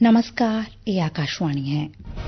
नमस्कार, ये आकाशवाणी है।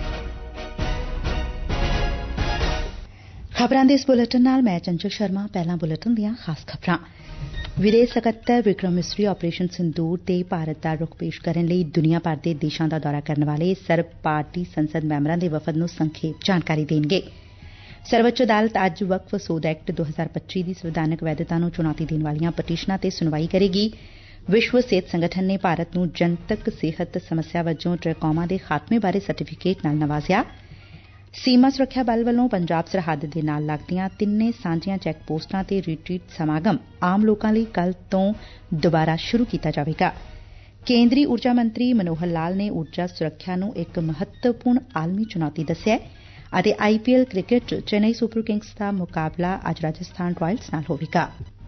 खबरां दे इस बुलेटिन नाल मैं चंचल शर्मा। पहला बुलेटिन दियां खास खबरां। विदेश ਸਕੱਤਰ ਵਿਕਰਮ ਮਿਸਰੀ ਆਪਰੇਸ਼ਨ ਸਿੰਦੂਰ ਤੇ ਭਾਰਤ ਦਾ ਰੁਖ ਪੇਸ਼ ਕਰਨ ਲਈ ਦੁਨੀਆ ਭਰ ਦੇ ਦੇਸ਼ਾਂ ਦਾ ਦੌਰਾ ਕਰਨ ਵਾਲੇ ਸਰਬ ਪਾਰਟੀ ਸੰਸਦ ਮੈਂਬਰਾਂ ਦੇ ਵਫਦ ਨੂੰ ਸੰਖੇਪ ਜਾਣਕਾਰੀ ਦੇਣਗੇ। ਸਰਵਉੱਚ ਅਦਾਲਤ ਅੱਜ ਵਕਫ ਸੋਧ ਐਕਟ 2025 ਦੀ ਸੰਵਿਧਾਨਕ ਵੈਧਤਾ ਨੂੰ ਚੁਣੌਤੀ ਦੇਣ ਵਾਲੀਆਂ ਪਟੀਸ਼ਨਾਂ ਤੇ ਸੁਣਵਾਈ ਕਰੇਗੀ। ਵਿਸ਼ਵ ਸਿਹਤ ਸੰਗਠਨ ਨੇ ਭਾਰਤ ਨੂੰ ਜਨਤਕ ਸਿਹਤ ਸਮੱਸਿਆ ਵਜੋਂ ਟ੍ਰੈਕੋਮਾ ਦੇ ਖਾਤਮੇ ਬਾਰੇ ਸਰਟੀਫਿਕੇਟ ਨਾਲ ਨਵਾਜ਼ਿਆ। ਸੀਮਾ ਸੁਰੱਖਿਆ ਬਲ ਵੱਲੋਂ ਪੰਜਾਬ ਸਰਹੱਦ ਦੇ ਨਾਲ ਲੱਗਦੀਆਂ ਤਿੰਨੇ ਸਾਂਝੀਆਂ ਚੈੱਕ ਪੋਸਟਾਂ ਤੇ ਰੀਟਰੀਟ ਸਮਾਗਮ ਆਮ ਲੋਕਾਂ ਲਈ ਕੱਲ੍ਹ ਤੋਂ ਦੁਬਾਰਾ ਸ਼ੁਰੂ ਕੀਤਾ ਜਾਵੇਗਾ। ਕੇਂਦਰੀ ਊਰਜਾ ਮੰਤਰੀ ਮਨੋਹਰ ਲਾਲ ਨੇ ਊਰਜਾ ਸੁਰੱਖਿਆ ਨੂੰ ਇੱਕ ਮਹੱਤਵਪੂਰਨ ਆਲਮੀ ਚੁਣੌਤੀ ਦੱਸਿਆ ਅਤੇ IPL ਕ੍ਰਿਕਟ 'ਚ ਚੇਨਈ ਸੁਪਰ ਕਿੰਗਸ ਦਾ ਮੁਕਾਬਲਾ ਅੱਜ ਰਾਜਸਥਾਨ ਰਾਇਲਸ ਨਾਲ ਹੋਵੇਗਾ।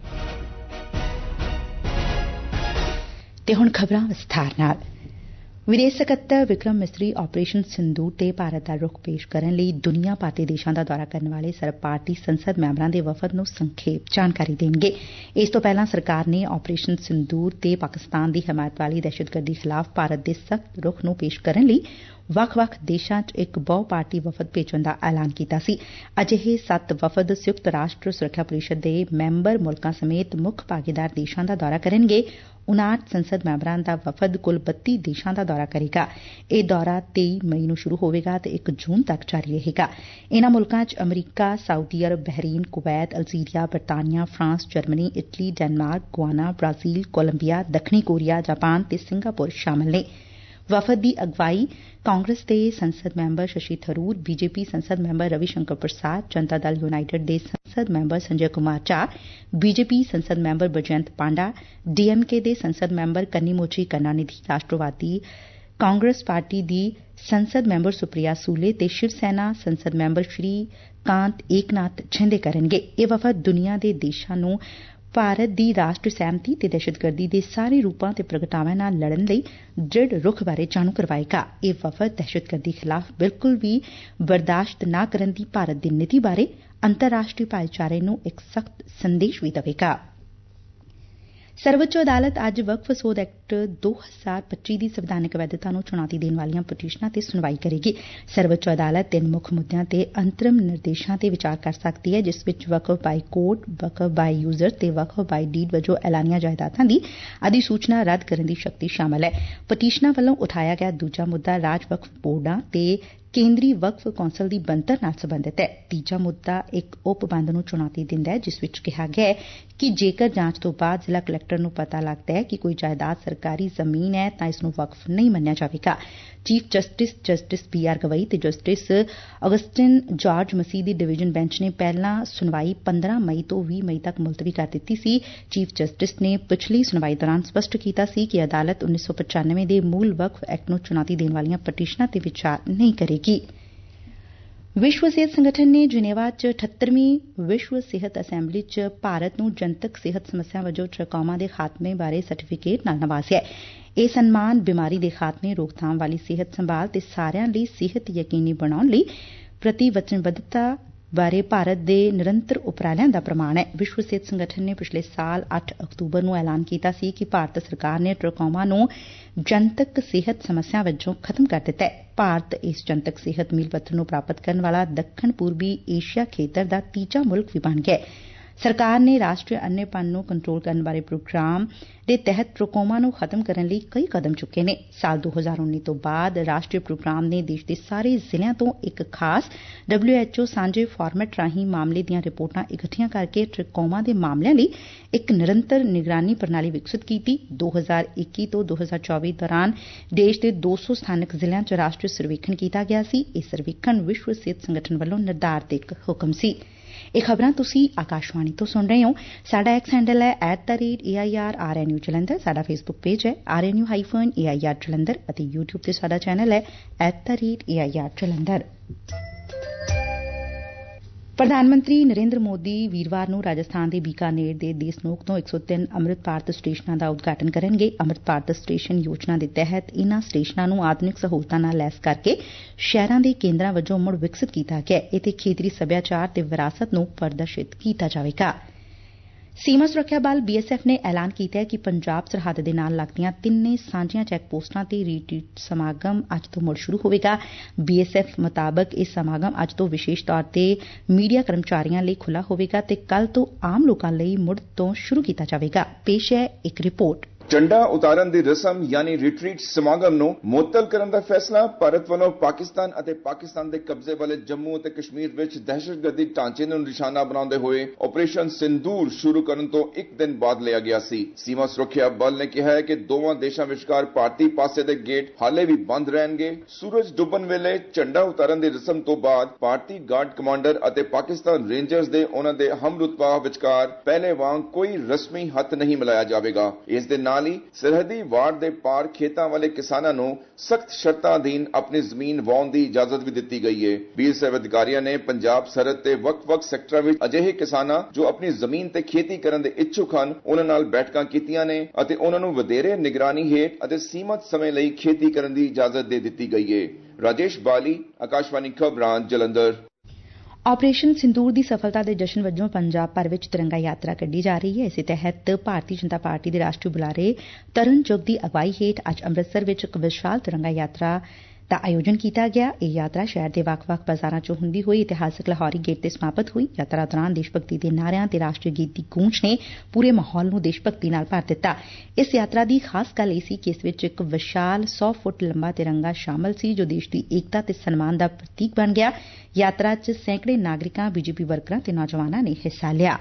ਤੇ ਹੁਣ ਖਬਰਾਂ ਵਿਸਥਾਰ ਨਾਲ। ਵਿਦੇਸ਼ ਸਕੱਤਰ ਵਿਕਰਮ ਮਿਸਰੀ ਆਪਰੇਸ਼ਨ ਸਿੰਦੂਰ ਤੇ ਭਾਰਤ ਦਾ ਰੁਖ ਪੇਸ਼ ਕਰਨ ਲਈ ਦੁਨੀਆ ਭਰ ਦੇ ਦੇਸ਼ਾਂ ਦਾ ਦੌਰਾ ਕਰਨ ਵਾਲੇ ਸਰਬ ਪਾਰਟੀ ਸੰਸਦ ਮੈਂਬਰਾਂ ਦੇ ਵਫਦ ਨੂੰ ਸੰਖੇਪ ਜਾਣਕਾਰੀ ਦੇਣਗੇ। ਇਸ ਤੋਂ ਪਹਿਲਾਂ ਸਰਕਾਰ ਨੇ ਆਪਰੇਸ਼ਨ ਸਿੰਦੂਰ ਤੇ ਪਾਕਿਸਤਾਨ ਦੀ ਹਮਾਇਤ ਵਾਲੀ ਦਹਿਸ਼ਤਗਰਦੀ ਖਿਲਾਫ਼ ਭਾਰਤ ਦੇ ਸਖ਼ਤ ਰੁਖ ਨੂੰ ਪੇਸ਼ ਕਰਨ ਲਈ ਵੱਖ-ਵੱਖ ਦੇਸ਼ਾਂ 'ਚ ਇੱਕ ਬਹੁ ਪਾਰਟੀ ਵਫਦ ਭੇਜਣ ਦਾ ਐਲਾਨ ਕੀਤਾ ਸੀ। ਅਜਿਹੇ 7 ਵਫਦ ਸੰਯੁਕਤ ਰਾਸ਼ਟਰ ਸੁਰੱਖਿਆ ਪਰਿਸ਼ਦ ਦੇ ਮੈਂਬਰ ਮੁਲਕਾਂ ਸਮੇਤ ਮੁੱਖ ਭਾਗੀਦਾਰ ਦੇਸ਼ਾਂ ਦਾ ਦੌਰਾ ਕਰਨਗੇ। 59 ਸੰਸਦ ਮੈਂਬਰਾਂ ਦਾ ਵਫਦ ਕੁੱਲ 32 ਦੇਸ਼ਾਂ ਦਾ ਦੌਰਾ ਕਰੇਗਾ। ਇਹ ਦੌਰਾ 23 ਮਈ ਨੂੰ ਸ਼ੁਰੂ ਹੋਵੇਗਾ ਤੇ 1 ਜੂਨ ਤੱਕ ਜਾਰੀ ਰਹੇਗਾ। ਇਨ੍ਹਾਂ ਮੁਲਕਾਂ 'ਚ America, Saudi Arab, Bahrain, Kuwait, Algeria, ਬਰਤਾਨੀਆ, France, Germany, Italy, Denmark, Guyana, Brazil, Colombia, ਦੱਖਣੀ ਕੋਰੀਆ, ਜਾਪਾਨ ਤੇ ਸਿੰਗਾਪੁਰ ਸ਼ਾਮਲ ਨੇ। ਵਫਦ ਦੀ ਅਗਵਾਈ ਕਾਂਗਰਸ ਦੇ ਸੰਸਦ ਮੈਂਬਰ ਸ਼ਸ਼ੀ ਥਰੂਰ, BJP ਸੰਸਦ ਮੈਂਬਰ ਰਵੀ ਸ਼ੰਕਰ ਪ੍ਰਸਾਦ, ਜਨਤਾ ਦਲ ਯੂਨਾਈਟਿਡ ਦੇ ਸੰਸਦ ਮੈਂਬਰ ਸੰਜੇ ਕੁਮਾਰ ਝਾ, BJP ਸੰਸਦ ਮੈਂਬਰ ਬਜਯੰਤ ਪਾਂਡਾ, DMK ਦੇ ਸੰਸਦ ਮੈਂਬਰ ਕੰਨੀਮੋਚੀ ਕਰੁਣਾਨਿਧੀ, ਰਾਸ਼ਟਰਵਾਦੀ ਕਾਂਗਰਸ ਪਾਰਟੀ ਦੀ ਸੰਸਦ ਮੈਂਬਰ ਸੁਪ੍ਰਿਆ ਸੂਲੇ ਤੇ ਸ਼ਿਵ ਸੈਨਾ ਸੰਸਦ ਮੈਂਬਰ ਸ਼੍ਰੀ ਕਾਂਤ ਏਕਨਾਥ ਛਿੰਦੇ ਕਰਨਗੇ। ਇਹ ਵਫਦ ਦੁਨੀਆ ਦੇ ਦੇਸ਼ਾਂ ਨੂੰ ਭਾਰਤ ਦੀ ਰਾਸ਼ਟਰੀ ਸਹਿਮਤੀ ਤੇ ਦਹਿਸ਼ਤਗਰਦੀ ਦੇ ਸਾਰੇ ਰੂਪਾਂ ਤੇ ਪ੍ਰਗਟਾਵਿਆਂ ਨਾਲ ਲੜਨ ਲਈ ਦ੍ਰਿੜ ਰੁਖ ਬਾਰੇ ਜਾਣੂ ਕਰਵਾਏਗਾ। ਇਹ ਵਫਦ ਦਹਿਸ਼ਤਗਰਦੀ ਖਿਲਾਫ਼ ਬਿਲਕੁਲ ਵੀ ਬਰਦਾਸ਼ਤ ਨਾ ਕਰਨ ਦੀ ਭਾਰਤ ਦੀ ਨੀਤੀ ਬਾਰੇ ਅੰਤਰਰਾਸ਼ਟਰੀ ਭਾਈਚਾਰੇ ਨੂੰ ਇੱਕ ਸਖ਼ਤ ਸੰਦੇਸ਼ ਵੀ ਦੇਵੇਗਾ। ਸਰਵਉੱਚ ਅਦਾਲਤ ਅੱਜ ਵਕਫ ਸੋਧ ਐਕਟ 2025 ਦੀ ਸੰਵਿਧਾਨਕ ਵੈਧਤਾ ਨੂੰ ਚੁਣੌਤੀ ਦੇਣ ਵਾਲੀਆਂ ਪਟੀਸ਼ਨਾਂ ਤੇ ਸੁਣਵਾਈ ਕਰੇਗੀ। ਸਰਵਉੱਚ ਅਦਾਲਤ 3 ਮੁੱਖ ਮੁੱਦਿਆਂ ਤੇ ਅੰਤਰਿਮ ਨਿਰਦੇਸ਼ਾਂ ਤੇ ਵਿਚਾਰ ਕਰ ਸਕਦੀ ਹੈ, ਜਿਸ ਵਿੱਚ waqf by code, waqf by user ਤੇ ਵਕਫ ਬਾਈ ਡੀਡ ਵਜੋਂ ਐਲਾਨੀਆਂ ਜਾਇਦਾਦਾਂ ਦੀ ਅਧਿਸੂਚਨਾ ਰੱਦ ਕਰਨ ਦੀ ਸ਼ਕਤੀ ਸ਼ਾਮਲ ਹੈ। ਪਟੀਸ਼ਨਾਂ ਵੱਲੋਂ ਉਠਾਇਆ ਗਿਆ ਦੂਜਾ ਮੁੱਦਾ ਰਾਜ ਵਕਫ ਬੋਰਡਾਂ ਤੇ ਕੇਂਦਰੀ ਵਕਫ ਕੌਂਸਲ ਦੀ ਬਣਤਰ ਨਾਲ ਸਬੰਧਤ ਹੈ। ਤੀਜਾ ਮੁੱਦਾ ਇੱਕ ਉਪ ਬੰਦ ਨੂੰ ਚੁਣੌਤੀ ਦਿੰਦਾ ਹੈ, ਜਿਸ ਵਿੱਚ ਕਿਹਾ ਗਿਆ ਹੈ ਕਿ ਜੇਕਰ ਜਾਂਚ ਤੋਂ ਬਾਅਦ ਜ਼ਿਲ੍ਹਾ ਕਲੈਕਟਰ ਨੂੰ ਪਤਾ ਲੱਗਦਾ ਹੈ ਕਿ ਕੋਈ ਜਾਇਦਾਦ ਸਰਕਾਰੀ ਜ਼ਮੀਨ ਹੈ ਤਾਂ ਇਸ ਨੂੰ ਵਕਫ ਨਹੀਂ ਮੰਨਿਆ ਜਾਵੇਗਾ। ਚੀਫ਼ ਜਸਟਿਸ BR ਗਵਈ ਤੇ ਜਸਟਿਸ ਅਗਸਟਿਨ ਜਾਰਜ ਮਸੀਹ ਦੀ ਡਿਵੀਜ਼ਨ ਬੈਂਚ ਨੇ ਪਹਿਲਾਂ ਸੁਣਵਾਈ 15 ਮਈ ਤੋਂ 20 ਮਈ ਤੱਕ ਮੁਲਤਵੀ ਕਰ ਦਿੱਤੀ ਸੀ। ਚੀਫ਼ ਜਸਟਿਸ ਨੇ ਪਿਛਲੀ ਸੁਣਵਾਈ ਦੌਰਾਨ ਸਪਸ਼ਟ ਕੀਤਾ ਸੀ ਕਿ ਅਦਾਲਤ 1995 ਦੇ ਮੂਲ ਵਕਫ ਐਕਟ ਨੂੰ ਚੁਣੌਤੀ ਦੇਣ ਵਾਲੀਆਂ ਪਟੀਸ਼ਨਾਂ ਤੇ ਵਿਚਾਰ ਨਹੀਂ ਕਰੇਗੀ। ਵਿਸ਼ਵ ਸਿਹਤ ਸੰਗਠਨ ਨੇ ਜੁਨੇਵਾ 'ਚ 78ਵੀਂ ਵਿਸ਼ਵ ਸਿਹਤ ਅਸੈਂਬਲੀ 'ਚ ਭਾਰਤ ਨੂੰ ਜਨਤਕ ਸਿਹਤ ਸਮੱਸਿਆ ਵਜੋਂ ਟ੍ਰੈਕੋਮਾ ਦੇ ਖਾਤਮੇ ਬਾਰੇ ਸਰਟੀਫਿਕੇਟ ਨਾਲ ਨਵਾਜ਼ਿਆ। ਇਹ ਸਨਮਾਨ ਬਿਮਾਰੀ ਦੇ ਖਾਤਮੇ, ਰੋਕਥਾਮ ਵਾਲੀ ਸਿਹਤ ਸੰਭਾਲ ਤੇ ਸਾਰਿਆਂ ਲਈ ਸਿਹਤ ਯਕੀਨੀ ਬਣਾਉਣ ਲਈ ਪ੍ਰਤੀਵਚਨਬੱਧਤਾ ਬਾਰੇ ਭਾਰਤ ਦੇ ਨਿਰੰਤਰ ਉਪਰਾਲਿਆਂ ਦਾ ਪ੍ਰਮਾਣ ਹੈ। ਵਿਸ਼ਵ ਸਿਹਤ ਸੰਗਠਨ ਨੇ ਪਿਛਲੇ ਸਾਲ 8 ਅਕਤੂਬਰ ਨੂੰ ਐਲਾਨ ਕੀਤਾ ਸੀ ਕਿ ਭਾਰਤ ਸਰਕਾਰ ਨੇ ਟ੍ਰੈਕੋਮਾ ਨੂੰ ਜਨਤਕ ਸਿਹਤ ਸਮੱਸਿਆ ਵਜੋਂ ਖਤਮ ਕਰ ਦਿੱਤਾ ਹੈ। ਭਾਰਤ ਇਸ ਜਨਤਕ ਸਿਹਤ ਮੀਲ ਪੱਥਰ ਨੂੰ ਪ੍ਰਾਪਤ ਕਰਨ ਵਾਲਾ ਦੱਖਣ ਪੂਰਬੀ ਏਸ਼ੀਆ ਖੇਤਰ ਦਾ ਤੀਜਾ ਮੁਲਕ ਵੀ ਬਣ ਗਿਆ ਹੈ। ਸਰਕਾਰ ਨੇ ਰਾਸ਼ਟਰੀ ਅੰਨ੍ਹੇਪਣ ਨੂੰ ਕੰਟਰੋਲ ਕਰਨ ਬਾਰੇ ਪ੍ਰੋਗਰਾਮ ਦੇ ਤਹਿਤ ਟ੍ਰੈਕੋਮਾ ਨੂੰ ਖਤਮ ਕਰਨ ਲਈ ਕਈ ਕਦਮ ਚੁੱਕੇ ਨੇ। ਸਾਲ 2019 ਤੋਂ ਬਾਅਦ ਰਾਸ਼ਟਰੀ ਪ੍ਰੋਗਰਾਮ ਨੇ ਦੇਸ਼ ਦੇ ਸਾਰੇ ਜ਼ਿਲ੍ਹਿਆਂ ਤੋਂ ਇੱਕ ਖਾਸ WHO ਸਾਂਝੇ ਫਾਰਮੈਟ ਰਾਹੀਂ ਮਾਮਲੇ ਦੀਆਂ ਰਿਪੋਰਟਾਂ ਇਕੱਠੀਆਂ ਕਰਕੇ ਟ੍ਰੈਕੋਮਾ ਦੇ ਮਾਮਲਿਆਂ ਲਈ ਇੱਕ ਨਿਰੰਤਰ ਨਿਗਰਾਨੀ ਪ੍ਰਣਾਲੀ ਵਿਕਸਿਤ ਕੀਤੀ। 2021 ਤੋਂ 2024 ਦੌਰਾਨ ਦੇਸ਼ ਦੇ 200 ਸਥਾਨਕ ਜ਼ਿਲ੍ਹਿਆਂ 'ਚ ਰਾਸ਼ਟਰੀ ਸਰਵੇਖਣ ਕੀਤਾ ਗਿਆ ਸੀ। ਇਹ ਸਰਵੇਖਣ ਵਿਸ਼ਵ ਸਿਹਤ ਸੰਗਠਨ ਵੱਲੋਂ ਨਿਰਧਾਰਿਤ ਇੱਕ ਹੁਕਮ ਸੀ। ਇਹ ਖਬਰਾਂ ਤੁਸੀਂ ਆਕਾਸ਼ਵਾਣੀ ਤੋਂ ਸੁਣ ਰਹੇ ਹੋ। ਸਾਡਾ ਐਕਸ ਹੈਂਡਲ ਹੈ @AIRRNU ਜਲੰਧਰ। ਸਾਡਾ ਫੇਸਬੁੱਕ ਪੇਜ ਹੈ RNU-AIR ਜਲੰਧਰ ਅਤੇ YouTube ਤੇ ਸਾਡਾ ਚੈਨਲ ਹੈ @AIR ਜਲੰਧਰ। ਪ੍ਰਧਾਨ ਮੰਤਰੀ ਨਰਿੰਦਰ ਮੋਦੀ ਵੀਰਵਾਰ ਨੂੰ ਰਾਜਸਥਾਨ ਦੇ ਬੀਕਾਨੇਰ ਦੇ ਦੇਸਨੋਕ ਤੋਂ 103 ਅੰਮ੍ਰਿਤ ਭਾਰਤ ਸਟੇਸ਼ਨਾਂ ਦਾ ਉਦਘਾਟਨ ਕਰਨਗੇ। ਅੰਮ੍ਰਿਤ ਭਾਰਤ ਸਟੇਸ਼ਨ ਯੋਜਨਾ ਦੇ ਤਹਿਤ ਇਨ੍ਹਾਂ ਸਟੇਸ਼ਨਾਂ ਨੂੰ ਆਧੁਨਿਕ ਸਹੂਲਤਾਂ ਨਾਲ ਲੈਸ ਕਰਕੇ ਸ਼ਹਿਰਾਂ ਦੇ ਕੇਂਦਰਾਂ ਵਜੋਂ ਮੁੜ ਵਿਕਸਿਤ ਕੀਤਾ ਗਿਆ। ਇੱਥੇ ਖੇਤਰੀ ਸੱਭਿਆਚਾਰ ਤੇ ਵਿਰਾਸਤ ਨੂੰ ਪ੍ਰਦਰਸ਼ਿਤ ਕੀਤਾ ਜਾਵੇਗਾ। ਸੀਮਾ ਸੁਰੱਖਿਆ ਬਲ BSF ਨੇ ਐਲਾਨ ਕੀਤਾ ਹੈ ਕਿ ਪੰਜਾਬ ਸਰਹੱਦ ਦੇ ਨਾਲ ਲੱਗਦੀਆਂ ਤਿੰਨੇ ਸਾਂਝੀਆਂ ਚੈੱਕ ਪੋਸਟਾਂ ਤੇ ਰੀਟਰੀਟ ਸਮਾਗਮ ਅੱਜ ਤੋਂ ਮੁੜ ਸ਼ੁਰੂ ਹੋਵੇਗਾ। BSF ਮੁਤਾਬਕ ਇਹ ਸਮਾਗਮ ਅੱਜ ਤੋਂ ਵਿਸ਼ੇਸ਼ ਤੌਰ ਤੇ ਮੀਡੀਆ ਕਰਮਚਾਰੀਆਂ ਲਈ ਖੁੱਲ੍ਹਾ ਹੋਵੇਗਾ ਤੇ ਕੱਲ੍ਹ ਤੋਂ ਆਮ ਲੋਕਾਂ ਲਈ ਮੁੜ ਤੋਂ ਸ਼ੁਰੂ ਕੀਤਾ ਜਾਵੇਗਾ। ਪੇਸ਼ ਹੈ ਇੱਕ ਰਿਪੋਰਟ। ਝੰਡਾ ਉਤਾਰਨ ਦੀ ਰਸਮ ਯਾਨੀ ਰਿਟਰੀਟ ਸਮਾਗਮ ਨੂੰ ਮੁਅੱਤਲ ਕਰਨ ਦਾ ਫੈਸਲਾ ਭਾਰਤ ਵੱਲੋਂ ਪਾਕਿਸਤਾਨ ਅਤੇ ਪਾਕਿਸਤਾਨ ਦੇ ਕਬਜ਼ੇ ਵਾਲੇ ਜੰਮੂ ਅਤੇ ਕਸ਼ਮੀਰ ਵਿੱਚ ਦਹਿਸ਼ਤਗਰਦੀ ਢਾਂਚੇ ਨੂੰ ਨਿਸ਼ਾਨਾ ਬਣਾਉਂਦੇ ਹੋਏ ਆਪਰੇਸ਼ਨ ਸਿੰਦੂਰ ਸ਼ੁਰੂ ਕਰਨ ਤੋਂ ਇੱਕ ਦਿਨ ਬਾਅਦ ਲਿਆ ਗਿਆ ਸੀ। ਸੀਮਾ ਸੁਰੱਖਿਆ ਬਲ ਨੇ ਕਿਹਾ ਹੈ ਕਿ ਦੋਵਾਂ ਦੇਸ਼ਾਂ ਵਿਚਕਾਰ ਭਾਰਤੀ ਪਾਸੇ ਦੇ ਗੇਟ ਹਾਲੇ ਵੀ ਬੰਦ ਰਹਿਣਗੇ। ਸੂਰਜ ਡੁੱਬਣ ਵੇਲੇ ਝੰਡਾ ਉਤਾਰਨ ਦੀ ਰਸਮ ਤੋਂ ਬਾਅਦ ਭਾਰਤੀ ਗਾਰਡ ਕਮਾਂਡਰ ਅਤੇ ਪਾਕਿਸਤਾਨ ਰੇਂਜਰਸ ਦੇ ਉਹਨਾਂ ਦੇ ਹਮਰੁਤਬਾ ਵਿਚਕਾਰ ਪਹਿਲੇ ਵਾਂਗ ਕੋਈ ਰਸਮੀ ਹੱਥ ਨਹੀਂ ਮਿਲਾਇਆ ਜਾਵੇਗਾ। ਇਸ ਦੇ ਨਾਲ ਹੀ ਸਰਹੱਦੀ ਵਾੜ ਦੇ ਪਾਰ ਖੇਤਾਂ ਵਾਲੇ ਕਿਸਾਨਾਂ ਨੂੰ ਸਖਤ ਸ਼ਰਤਾਂ ਅਧੀਨ ਆਪਣੀ ਜ਼ਮੀਨ ਵਾਹੁਣ ਦੀ ਇਜਾਜ਼ਤ ਵੀ ਦਿੱਤੀ ਗਈ ਹੈ। BSF ਅਧਿਕਾਰੀਆਂ ਨੇ ਪੰਜਾਬ ਸਰਹੱਦ ਤੇ ਵੱਖ-ਵੱਖ ਸੈਕਟਰਾਂ ਵਿੱਚ ਅਜਿਹੇ ਕਿਸਾਨਾਂ ਜੋ ਆਪਣੀ ਜ਼ਮੀਨ ਤੇ ਖੇਤੀ ਕਰਨ ਦੇ ਇੱਛੁਕ ਹਨ ਉਹਨਾਂ ਨਾਲ ਬੈਠਕਾਂ ਕੀਤੀਆਂ ਨੇ ਅਤੇ ਉਹਨਾਂ ਨੂੰ ਵਧੇਰੇ ਨਿਗਰਾਨੀ ਹੇਠ ਅਤੇ ਸੀਮਤ ਸਮੇਂ ਲਈ ਖੇਤੀ ਕਰਨ ਦੀ ਇਜਾਜ਼ਤ ਦੇ ਦਿੱਤੀ ਗਈ ਹੈ। ਰਾਜੇਸ਼ ਬਾਲੀ, ਆਕਾਸ਼ਵਾਣੀ ਖਬਰਾਂ, ਜਲੰਧਰ। ਆਪਰੇਸ਼ਨ ਸਿੰਦੂਰ ਦੀ ਸਫਲਤਾ ਦੇ ਜਸ਼ਨ ਵਜੋਂ ਪੰਜਾਬ ਭਰ ਵਿੱਚ ਤਿਰੰਗਾ ਯਾਤਰਾ ਕੱਢੀ ਜਾ ਰਹੀ ਹੈ। ਇਸੇ ਤਹਿਤ ਭਾਰਤੀ ਜਨਤਾ ਪਾਰਟੀ ਦੇ ਰਾਸ਼ਟਰੀ ਬੁਲਾਰੇ ਤਰੁਣ ਚੁੱਘ ਦੀ ਅਗਵਾਈ ਹੇਠ ਅੱਜ ਅੰਮ੍ਰਿਤਸਰ ਵਿੱਚ ਇੱਕ ਵਿਸ਼ਾਲ ਤਿਰੰਗਾ ਯਾਤਰਾ ਦਾ ਆਯੋਜਨ ਕੀਤਾ ਗਿਆ। ਇਹ ਯਾਤਰਾ ਸ਼ਹਿਰ ਦੇ ਵੱਖ-ਵੱਖ ਬਾਜ਼ਾਰਾਂ ਚੋਂ ਹੁੰਦੀ ਹੋਈ ਇਤਿਹਾਸਕ ਲਾਹੌਰੀ ਗੇਟ ਤੇ ਸਮਾਪਤ ਹੋਈ। ਯਾਤਰਾ ਦੌਰਾਨ ਦੇਸ਼ ਭਗਤੀ ਦੇ ਨਾਅਰਿਆਂ ਤੇ ਰਾਸ਼ਟਰੀ ਗੀਤ ਦੀ ਗੂੰਜ ਨੇ ਪੂਰੇ ਮਾਹੌਲ ਨੂੰ ਦੇਸ਼ ਭਗਤੀ ਨਾਲ ਭਰ ਦਿੱਤਾ। ਇਸ ਯਾਤਰਾ ਦੀ ਖਾਸ ਗੱਲ ਇਹ ਸੀ ਕਿ ਇਸ ਵਿੱਚ ਇੱਕ ਵਿਸ਼ਾਲ 100 ਫੁੱਟ ਲੰਬਾ ਤਿਰੰਗਾ ਸ਼ਾਮਲ ਸੀ ਜੋ ਦੇਸ਼ ਦੀ ਏਕਤਾ ਤੇ ਸਨਮਾਨ ਦਾ ਪ੍ਰਤੀਕ ਬਣ ਗਿਆ। ਯਾਤਰਾ 'ਚ ਸੈਂਕੜੇ ਨਾਗਰਿਕਾਂ, BJP ਵਰਕਰਾਂ ਤੇ ਨੌਜਵਾਨਾਂ ਨੇ ਹਿੱਸਾ ਲਿਆ।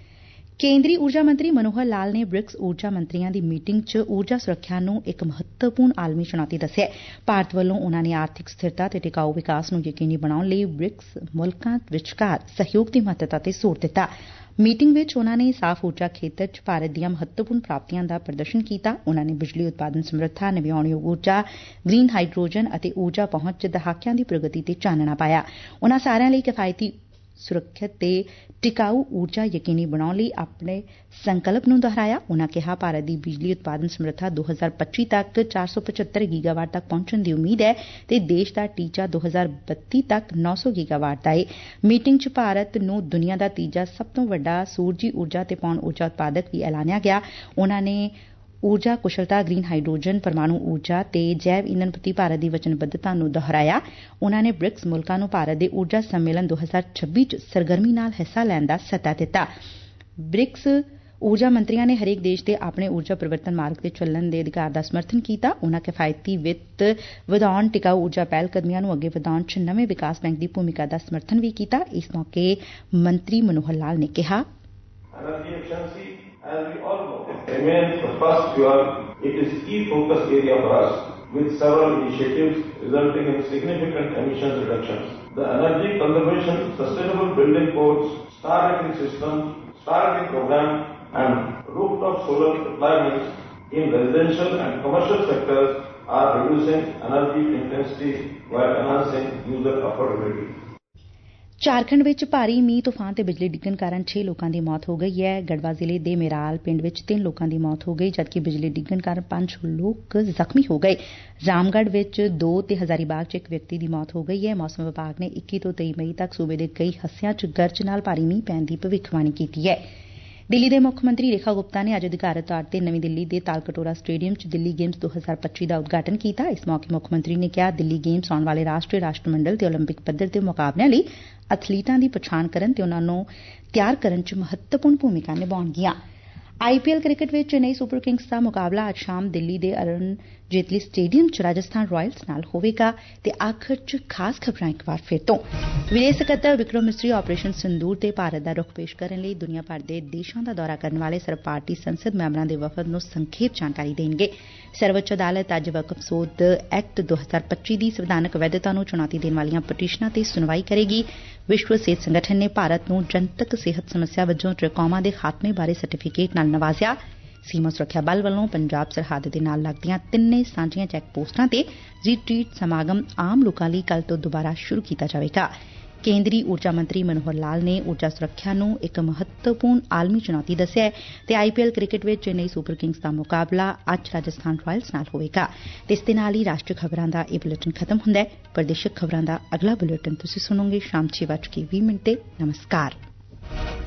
ਕੇਂਦਰੀ ਊਰਜਾ ਮੰਤਰੀ ਮਨੋਹਰ ਲਾਲ ਨੇ ਬ੍ਰਿਕਸ ਊਰਜਾ ਮੰਤਰੀਆਂ ਦੀ ਮੀਟਿੰਗ 'ਚ ਊਰਜਾ ਸੁਰੱਖਿਆ ਨੂੰ ਇੱਕ ਮਹੱਤਵਪੂਰਨ ਆਲਮੀ ਚੁਣੌਤੀ ਦੱਸਿਆ। ਭਾਰਤ ਵੱਲੋਂ ਉਨ੍ਹਾਂ ਨੇ ਆਰਥਿਕ ਸਥਿਰਤਾ ਤੇ ਟਿਕਾਊ ਵਿਕਾਸ ਨੂੰ ਯਕੀਨੀ ਬਣਾਉਣ ਲਈ ਬ੍ਰਿਕਸ ਮੁਲਕਾਂ ਵਿਚਕਾਰ ਸਹਿਯੋਗ ਦੀ ਮਹੱਤਤਾ ਤੇ ਜ਼ੋਰ ਦਿੱਤਾ। ਮੀਟਿੰਗ ਵਿੱਚ ਉਨ੍ਹਾਂ ਨੇ ਸਾਫ਼ ਊਰਜਾ ਖੇਤਰ 'ਚ ਭਾਰਤ ਦੀਆਂ ਮਹੱਤਵਪੂਰਨ ਪ੍ਰਾਪਤੀਆਂ ਦਾ ਪ੍ਰਦਰਸ਼ਨ ਕੀਤਾ। ਉਨ੍ਹਾਂ ਨੇ ਬਿਜਲੀ ਉਤਪਾਦਨ ਸਮਰੱਥਾ, ਨਵਿਆਉਣਯੋਗ ਊਰਜਾ, ਗ੍ਰੀਨ ਹਾਈਡਰੋਜਨ ਅਤੇ ਊਰਜਾ ਪਹੁੰਚ 'ਚ ਦਹਾਕਿਆਂ ਦੀ ਪ੍ਰਗਤੀ ਤੇ ਚਾਨਣਾ ਪਾਇਆ। ਉਨ੍ਹਾਂ ਸਾਰਿਆਂ ਲਈ ਕਿਫਾਇਤੀ, ਸੁਰੱਖਿਅਤ ਤੇ ਟਿਕਾਊ ਊਰਜਾ ਯਕੀਨੀ ਬਣਾਉਣ ਲਈ ਆਪਣੇ ਸੰਕਲਪ ਨੂੰ ਦੁਹਰਾਇਆ। ਉਨ੍ਹਾਂ ਕਿਹਾ ਭਾਰਤ ਦੀ ਬਿਜਲੀ ਉਤਪਾਦਨ ਸਮਰੱਥਾ 2025 ਤੱਕ 475 ਗੀਗਾਵਾਟ ਤੱਕ ਪਹੁੰਚਣ ਦੀ ਉਮੀਦ ਹੈ ਤੇ ਦੇਸ਼ ਦਾ ਟੀਚਾ 2032 ਤੱਕ 900 ਗੀਗਾਵਾਟ ਦਾ ਹੈ। ਮੀਟਿੰਗ 'ਚ ਭਾਰਤ ਨੂੰ ਦੁਨੀਆ ਦਾ ਤੀਜਾ ਸਭ ਤੋਂ ਵੱਡਾ ਸੂਰਜੀ ਊਰਜਾ ਤੇ ਪੌਣ ਊਰਜਾ ਉਤਪਾਦਕ ਵੀ ਐਲਾਨਿਆ ਗਿਆ। ਉਨ੍ਹਾਂ ਨੇ ਊਰਜਾ ਕੁਸ਼ਲਤਾ, ਗ੍ਰੀਨ ਹਾਈਡਰੋਜਨ, ਪਰਮਾਣੂ ਊਰਜਾ ਤੇ ਜੈਵ ਈਂਧਨ ਪ੍ਰਤੀ ਭਾਰਤ ਦੀ ਵਚਨਬੱਧਤਾ ਨੂੰ ਦੁਹਰਾਇਆ। ਉਨ੍ਹਾਂ ਨੇ ਬ੍ਰਿਕਸ ਮੁਲਕਾਂ ਨੂੰ ਭਾਰਤ ਦੇ ਊਰਜਾ ਸੰਮੇਲਨ 2026 'ਚ ਸਰਗਰਮੀ ਨਾਲ ਹਿੱਸਾ ਲੈਣ ਦਾ ਸੱਦਾ ਦਿੱਤਾ। ਬ੍ਰਿਕਸ ਊਰਜਾ ਮੰਤਰੀਆਂ ਨੇ ਹਰੇਕ ਦੇਸ਼ ਦੇ ਆਪਣੇ ਊਰਜਾ ਪਰਿਵਰਤਨ ਮਾਰਗ ਤੇ ਚੱਲਣ ਦੇ ਅਧਿਕਾਰ ਦਾ ਸਮਰਥਨ ਕੀਤਾ। ਉਨ੍ਹਾਂ ਕਿਫਾਇਤੀ ਵਿੱਤ ਵਧਾਉਣ, ਟਿਕਾਊ ਊਰਜਾ ਪਹਿਲ ਕਦਮੀਆਂ ਨੂੰ ਅੱਗੇ ਵਧਾਉਣ 'ਚ ਨਵੇਂ ਵਿਕਾਸ ਬੈਂਕ ਦੀ ਭੂਮਿਕਾ ਦਾ ਸਮਰਥਨ ਵੀ ਕੀਤਾ। ਇਸ ਮੌਕੇ ਮੰਤਰੀ ਮਨੋਹਰ ਲਾਲ ਨੇ ਕਿਹਾ, as we all know, remains the first pillar. It is key focus area for us, with several initiatives resulting in significant emissions reductions. The energy conservation, sustainable building codes, star rating system, star rating program, and rooftop solar deployments in residential and commercial sectors are reducing energy intensity while enhancing user affordability. Jharkhand ਵਿੱਚ ਭਾਰੀ ਮੀਂਹ, ਤੂਫਾਨ ਤੇ ਬਿਜਲੀ ਡਿੱਗਣ ਕਾਰਨ 6 ਲੋਕਾਂ ਦੀ ਮੌਤ ਹੋ ਗਈ ਹੈ। ਗੜਵਾ ਜ਼ਿਲ੍ਹੇ ਦੇ ਮੇਰਾਲ ਪਿੰਡ ਵਿੱਚ 3 ਲੋਕਾਂ ਦੀ ਮੌਤ ਹੋ ਗਈ, ਜਦਕਿ ਬਿਜਲੀ ਡਿੱਗਣ ਕਾਰਨ 5 ਲੋਕ ਜ਼ਖਮੀ ਹੋ ਗਏ। ਰਾਮਗੜ੍ਹ ਵਿੱਚ 2 ਤੇ ਹਜ਼ਾਰੀਬਾਗ 'ਚ ਇੱਕ ਵਿਅਕਤੀ ਦੀ ਮੌਤ ਹੋ ਗਈ ਹੈ। ਮੌਸਮ ਵਿਭਾਗ ਨੇ 21 ਤੋਂ 23 ਮਈ ਤੱਕ ਸੂਬੇ ਦੇ ਕਈ ਹਿੱਸਿਆਂ 'ਚ ਗਰਜ ਨਾਲ ਭਾਰੀ ਮੀਂਹ ਪੈਣ ਦੀ ਭਵਿੱਖਬਾਣੀ ਕੀਤੀ ਹੈ। ਦਿੱਲੀ ਦੇ ਮੁੱਖ ਮੰਤਰੀ ਰੇਖਾ ਗੁਪਤਾ ਨੇ ਅੱਜ ਅਧਿਕਾਰਤ ਤੌਰ ਤੇ ਨਵੀਂ ਦਿੱਲੀ ਦੇ ਤਾਲਕਟੋਰਾ ਸਟੇਡੀਅਮ 'ਚ ਦਿੱਲੀ ਗੇਮਸ 2025 ਦਾ ਉਦਘਾਟਨ ਕੀਤਾ। ਇਸ ਮੌਕੇ ਮੁੱਖ ਮੰਤਰੀ ਨੇ ਕਿਹਾ, ਦਿੱਲੀ ਗੇਮਸ ਆਉਣ ਵਾਲੇ ਰਾਸ਼ਟਰਮੰਡਲ ਤੇ ਓਲੰਪਿਕ ਪੱਧਰ ਦੇ ਮੁਕਾਬਲਿਆਂ ਲਈ ਐਥਲੀਟਾਂ ਦੀ ਪਛਾਣ ਕਰਨ ਤੇ ਉਨ੍ਹਾਂ ਨੂੰ ਤਿਆਰ ਕਰਨ 'ਚ ਮਹੱਤਵਪੂਰਨ ਭੂਮਿਕਾ ਨਿਭਾਉਣਗੀਆਂ। IPL ਕ੍ਰਿਕਟ ਵਿੱਚ ਚੇਨਈ ਸੁਪਰ ਕਿੰਗਸ ਦਾ ਮੁਕਾਬਲਾ ਅੱਜ ਸ਼ਾਮ ਦਿੱਲੀ ਦੇ ਅਰੁਣ ਜੇਤਲੀ ਸਟੇਡੀਅਮ 'ਚ ਰਾਜਸਥਾਨ ਰਾਇਲਸ ਨਾਲ ਹੋਵੇਗਾ। ਤੇ ਆਖਰ 'ਚ ਖਾਸ ਖਬਰਾਂ ਇੱਕ ਵਾਰ ਫਿਰ ਤੋਂ। ਵਿਦੇਸ਼ ਸਕੱਤਰ ਵਿਕਰਮ ਮਿਸਰੀ ਆਪਰੇਸ਼ਨ ਸਿੰਦੂਰ ਤੇ ਭਾਰਤ ਦਾ ਰੁਖ ਪੇਸ਼ ਕਰਨ ਲਈ ਦੁਨੀਆ ਭਰ ਦੇ ਦੇਸ਼ਾਂ ਦਾ ਦੌਰਾ ਕਰਨ ਵਾਲੇ ਸਰਬ ਪਾਰਟੀ ਸੰਸਦ ਮੈਂਬਰਾਂ ਦੇ ਵਫਦ ਨੂੰ ਸੰਖੇਪ ਜਾਣਕਾਰੀ ਦੇਣਗੇ। ਸਰਵਉੱਚ ਅਦਾਲਤ ਅੱਜ ਵਕਫ ਸੋਧ ਐਕਟ 2025 ਦੀ ਸੰਵਿਧਾਨਕ ਵੈਧਤਾ ਨੂੰ ਚੁਣੌਤੀ ਦੇਣ ਵਾਲੀਆਂ ਪਟੀਸ਼ਨਾਂ ਤੇ ਸੁਣਵਾਈ ਕਰੇਗੀ। ਵਿਸ਼ਵ ਸਿਹਤ ਸੰਗਠਨ ਨੇ ਭਾਰਤ ਨੂੰ ਜਨਤਕ ਸਿਹਤ ਸਮੱਸਿਆ ਵਜੋਂ ਟ੍ਰਿਕੋਮਾ ਦੇ ਖਾਤਮੇ ਬਾਰੇ ਸਰਟੀਫਿਕੇਟ ਨਾਲ ਨਵਾਜ਼ਿਆ। ਸੀਮਾ ਸੁਰੱਖਿਆ ਬਲ ਵੱਲੋਂ ਪੰਜਾਬ ਸਰਹੱਦ ਦੇ ਨਾਲ ਲੱਗਦੀਆਂ ਤਿੰਨੇ ਸਾਂਝੀਆਂ ਚੈੱਕ ਪੋਸਟਾਂ ਤੇ ਰੀਟਰੀਟ ਸਮਾਗਮ ਆਮ ਲੋਕਾਂ ਲਈ ਕੱਲ੍ਹ ਤੋਂ ਦੁਬਾਰਾ ਸ਼ੁਰੂ ਕੀਤਾ ਜਾਵੇਗਾ। ਕੇਂਦਰੀ ਊਰਜਾ ਮੰਤਰੀ ਮਨੋਹਰ ਲਾਲ ਨੇ ਊਰਜਾ ਸੁਰੱਖਿਆ ਨੂੰ ਇੱਕ ਮਹੱਤਵਪੂਰਨ ਆਲਮੀ ਚੁਣੌਤੀ ਦੱਸਿਆ ਤੇ IPL ਕ੍ਰਿਕਟ ਵਿੱਚ ਚੇਨਈ ਸੁਪਰ ਕਿੰਗਸ ਦਾ ਮੁਕਾਬਲਾ ਅੱਜ ਰਾਜਸਥਾਨ ਰਾਇਲਸ ਨਾਲ ਹੋਵੇਗਾ। ਤੇ ਇਸ ਦੇ ਨਾਲ ਹੀ ਰਾਸ਼ਟਰੀ ਖਬਰਾਂ ਦਾ ਇਹ ਬੁਲੇਟਿਨ ਖਤਮ ਹੁੰਦਾ ਹੈ। ਪ੍ਰਦੇਸ਼ਕ ਖਬਰਾਂ ਦਾ ਅਗਲਾ ਬੁਲੇਟਿਨ ਤੁਸੀਂ ਸੁਣੋਗੇ ਸ਼ਾਮ 6:20 ਤੇ। ਨਮਸਕਾਰ।